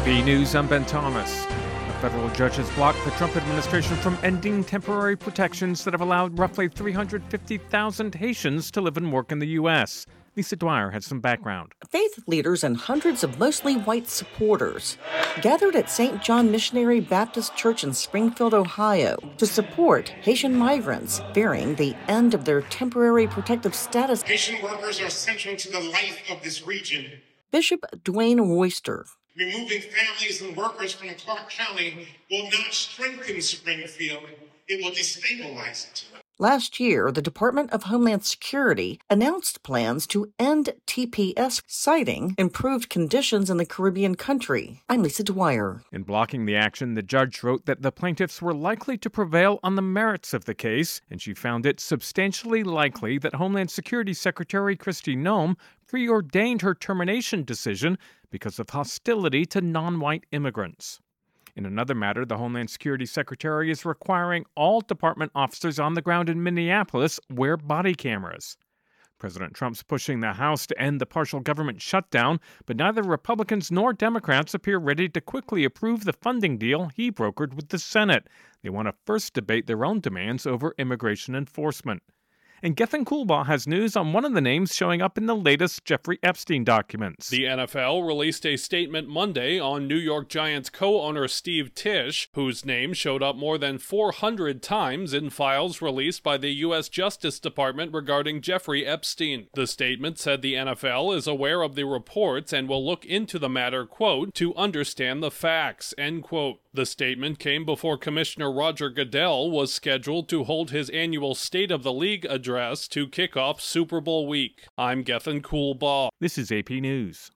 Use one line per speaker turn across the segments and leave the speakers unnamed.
AP News, I'm Ben Thomas. A federal judge has blocked the Trump administration from ending temporary protections that have allowed roughly 350,000 Haitians to live and work in the U.S. Lisa Dwyer has some background.
Faith leaders and hundreds of mostly white supporters gathered at St. John Missionary Baptist Church in Springfield, Ohio, to support Haitian migrants fearing the end of their temporary protective status.
Haitian workers are central to the life of this region.
Bishop Dwayne Royster.
Removing families and workers from Clark County will not strengthen Springfield, it will destabilize it.
Last year, the Department of Homeland Security announced plans to end TPS, citing improved conditions in the Caribbean country. I'm Lisa Dwyer.
In blocking the action, the judge wrote that the plaintiffs were likely to prevail on the merits of the case, and she found it substantially likely that Homeland Security Secretary Kristi Noem preordained her termination decision because of hostility to non-white immigrants. In another matter, the Homeland Security Secretary is requiring all department officers on the ground in Minneapolis wear body cameras. President Trump's pushing the House to end the partial government shutdown, but neither Republicans nor Democrats appear ready to quickly approve the funding deal he brokered with the Senate. They want to first debate their own demands over immigration enforcement. And Gethin Coolbaugh has news on one of the names showing up in the latest Jeffrey Epstein documents.
The NFL released a statement Monday on New York Giants co-owner Steve Tisch, whose name showed up more than 400 times in files released by the U.S. Justice Department regarding Jeffrey Epstein. The statement said the NFL is aware of the reports and will look into the matter, quote, to understand the facts, end quote. The statement came before Commissioner Roger Goodell was scheduled to hold his annual State of the League address to kick off Super Bowl week. I'm Gethin Coolbaugh.
This is AP News.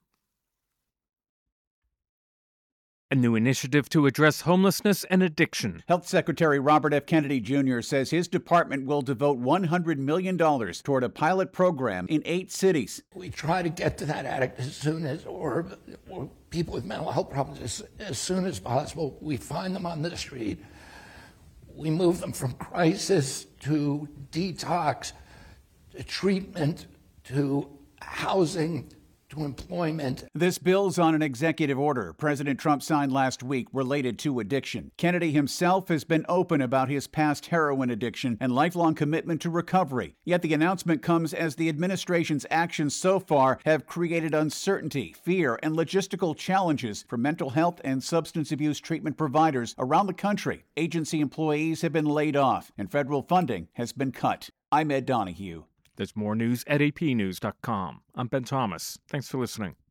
A new initiative to address homelessness and addiction.
Health Secretary Robert F. Kennedy Jr. says his department will devote $100 million toward a pilot program in 8 cities.
We try to get to that addict as soon as, or people with mental health problems as soon as possible. We find them on the street. We move them from crisis to detox, to treatment, to housing, to employment.
This builds on an executive order President Trump signed last week related to addiction. Kennedy himself has been open about his past heroin addiction and lifelong commitment to recovery. Yet the announcement comes as the administration's actions so far have created uncertainty, fear, and logistical challenges for mental health and substance abuse treatment providers around the country. Agency employees have been laid off, and federal funding has been cut. I'm Ed Donahue.
There's more news at apnews.com. I'm Ben Thomas. Thanks for listening.